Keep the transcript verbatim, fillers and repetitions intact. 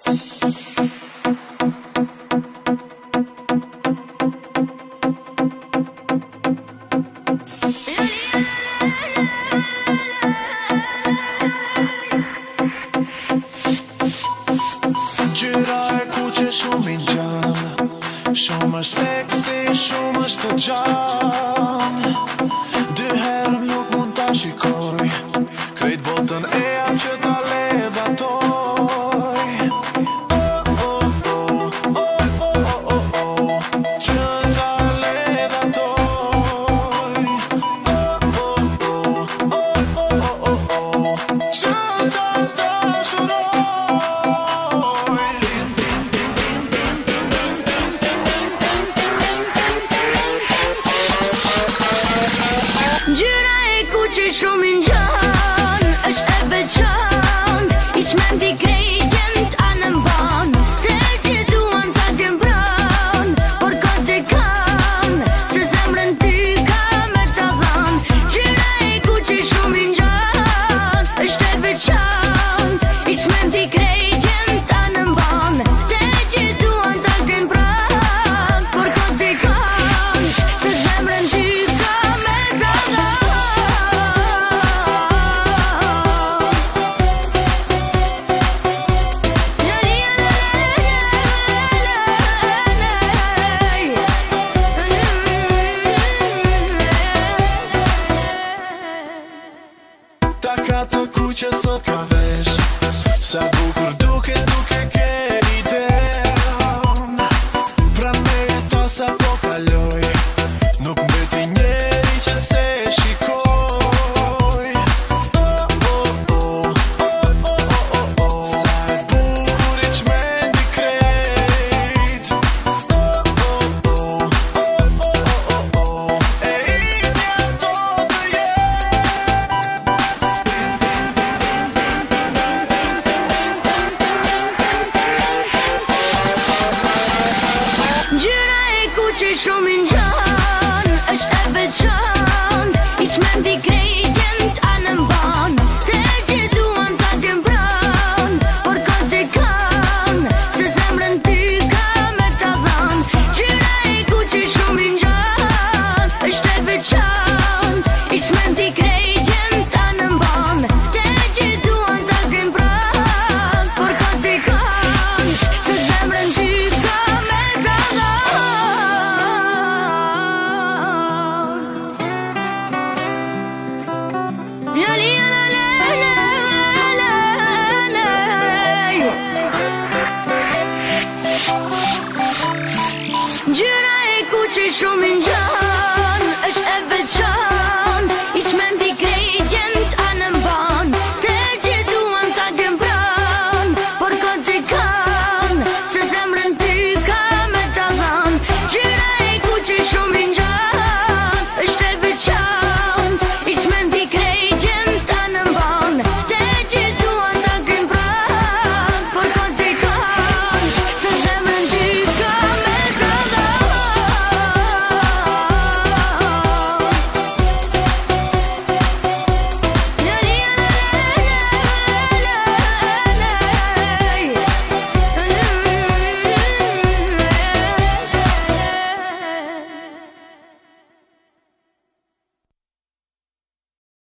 Gjyra e kuqe shumë i gjanë, shumë është seksi, shumë është të gjanë. Dy herë nuk mund ta shikoj, krejt botën e jam që ta ledhatoj. Oh, oh, oh, oh, oh, oh, oh, oh, që ta ledhatoj. Oh, oh, oh, oh, oh, oh, oh, që ta dashuroj. Gjyra e kuqe shumë i nxan, është e veçant, i qmen t'i krejtjen t'anë mban. Te që duan t'a t'jem pran, por ka te kam, se zemrën ty ka me t'a dhan. Gjyra e kuqe shumë i nxan, është e veçant, i qmen t'i krejtjen t'anë mban. Te që duan t'a t'jem pran, por ka te kam, se zemrën ty ka me t'a dhan. Ta ka të kuqe sot ka vesh, sa bukur duke